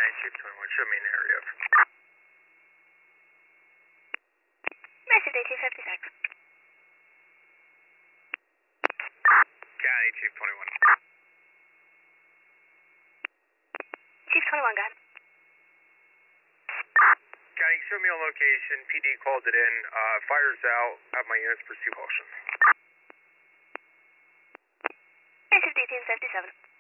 Chief 21, show me an area. Massive Day 256. County Chief 21. Chief 21, go ahead. County, show me a location. PD called it in. Fire's out. Have my units pursue motion. Massive Day 257.